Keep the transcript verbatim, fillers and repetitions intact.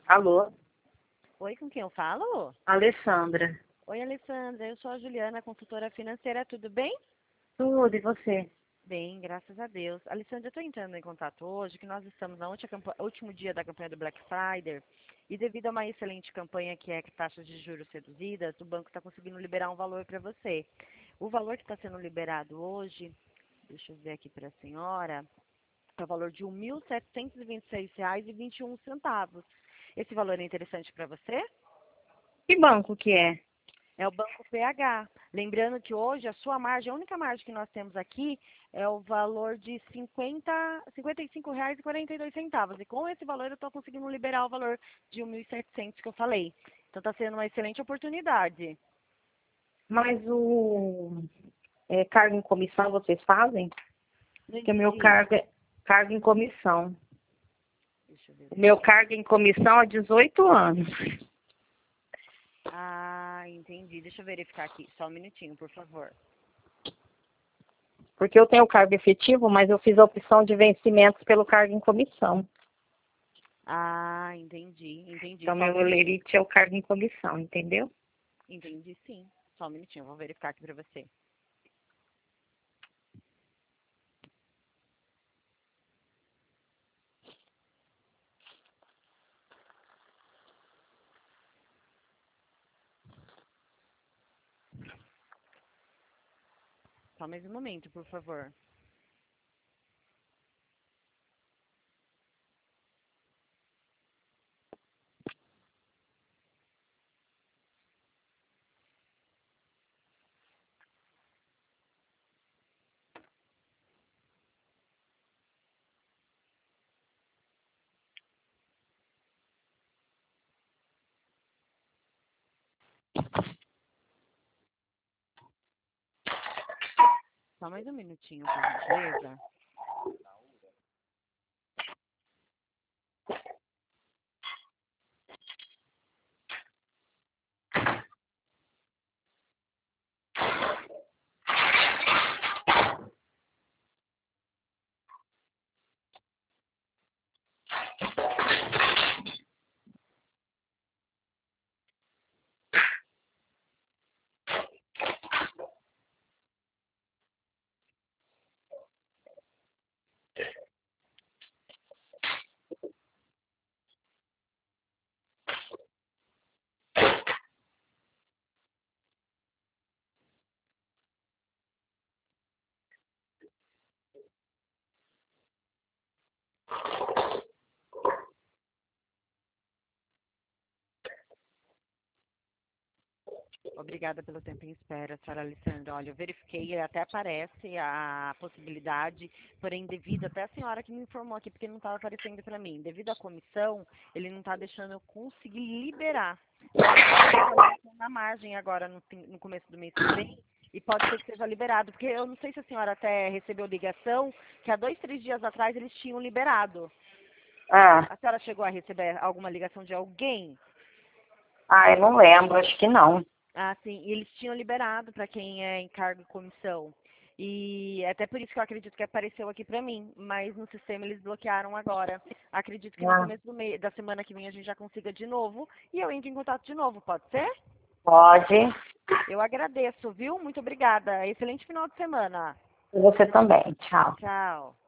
Alô, Oi, com quem eu falo? Alessandra. Oi, Alessandra, eu sou a Juliana, consultora financeira, tudo bem? Tudo, e você? Bem, graças a Deus. Alessandra, eu estou entrando em contato hoje, que nós estamos no último dia da campanha do Black Friday, e devido a uma excelente campanha que é taxas de juros reduzidas, o banco está conseguindo liberar um valor para você. O valor que está sendo liberado hoje, deixa eu ver aqui para a senhora, é o valor de um mil setecentos e vinte e seis reais e vinte e um centavos. Esse valor é interessante para você? Que banco que é? É o Banco P H. Lembrando que hoje a sua margem, a única margem que nós temos aqui é o valor de cinquenta, cinquenta e cinco reais e quarenta e dois centavos. E com esse valor eu estou conseguindo liberar o valor de mil e setecentos que eu falei. Então está sendo uma excelente oportunidade. Mas o é, cargo em comissão vocês fazem? Não Porque o meu entendi. cargo é cargo em comissão. Deixa eu ver O aqui. meu cargo em comissão é dezoito anos. Ah, entendi. Deixa eu verificar aqui. Só um minutinho, por favor. Porque eu tenho cargo efetivo, mas eu fiz a opção de vencimentos pelo cargo em comissão. Ah, entendi. Entendi. Então, Só um meu minutinho. olerite é o cargo em comissão, entendeu? Entendi, sim. Só um minutinho. Vou verificar aqui para você. Só mais um momento, por favor. Só mais um minutinho, por gentileza. Obrigada pelo tempo em espera, senhora Alessandra. Olha, eu verifiquei, até aparece a possibilidade, porém, devido, até a senhora que me informou aqui, porque não estava aparecendo para mim, devido à comissão, ele não está deixando eu conseguir liberar. Na margem agora, no, fim- no começo do mês que vem, e pode ser que seja liberado, porque eu não sei se a senhora até recebeu ligação, que há dois, três dias atrás eles tinham liberado. Ah, A senhora chegou a receber alguma ligação de alguém? ah, eu não lembro, acho que não. Ah, sim. E eles tinham liberado para quem é em cargo e comissão. E é até por isso que eu acredito que apareceu aqui para mim, mas no sistema eles bloquearam agora. Acredito que no Ah, começo do mês, da semana que vem a gente já consiga de novo e eu entro em contato de novo, pode ser? pode. Eu agradeço, viu? Muito obrigada. Excelente final de semana. Você também. Tchau. Tchau.